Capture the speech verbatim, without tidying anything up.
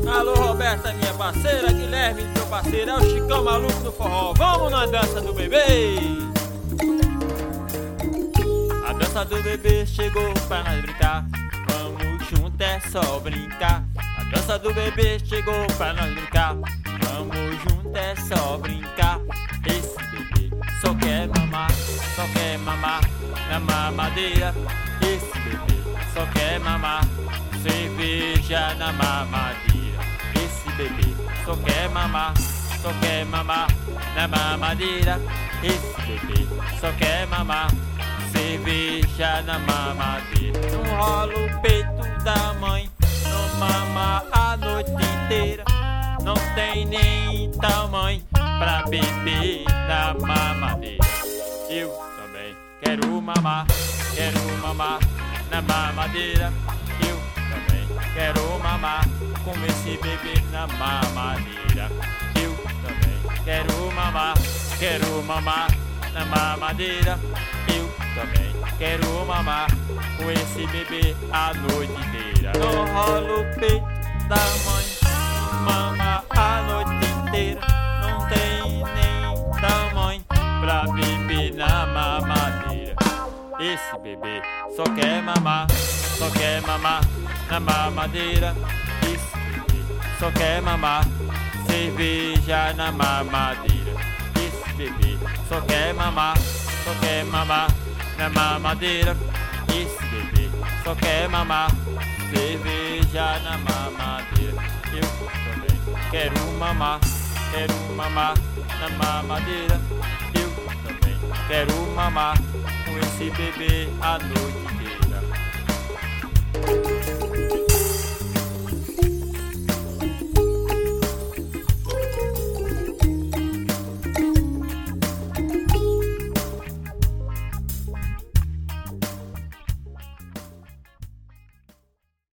Alô, Roberta, minha parceira, Guilherme, meu parceiro, é o Chicão maluco do forró. Vamos na dança do bebê. A dança do bebê chegou pra nós brincar. Vamos junto, é só brincar. A dança do bebê chegou pra nós brincar. Vamos junto, é só brincar. Esse bebê só quer mamar, só quer mamar na mamadeira. Esse bebê só quer mamar cerveja na mamadeira. Esse bebê só quer mamar, só quer mamar na mamadeira. Esse bebê só quer mamar cerveja na mamadeira. Não rola o peito da mãe, não mama a noite inteira. Não tem nem tamanho pra beber na mamadeira. Eu também quero mamar, quero mamar na mamadeira. Eu também quero mamar com esse bebê na mamadeira. Eu também quero mamar, quero mamar na mamadeira. Eu também quero mamar com esse bebê a noite inteira. Não rola o peito da mãe, mama a noite inteira. Não tem nem tamanho pra beber na mamadeira. Esse bebê só quer mamar, só quer mamar na mamadeira. Esse bebê só quer mamar cerveja na mamadeira. Esse bebê só quer mamar, só quer mamar na mamadeira. Esse bebê só quer mamar cerveja na mamadeira. Eu também quero mamar, quero mamar na mamadeira. Eu também quero mamar com esse bebê a noite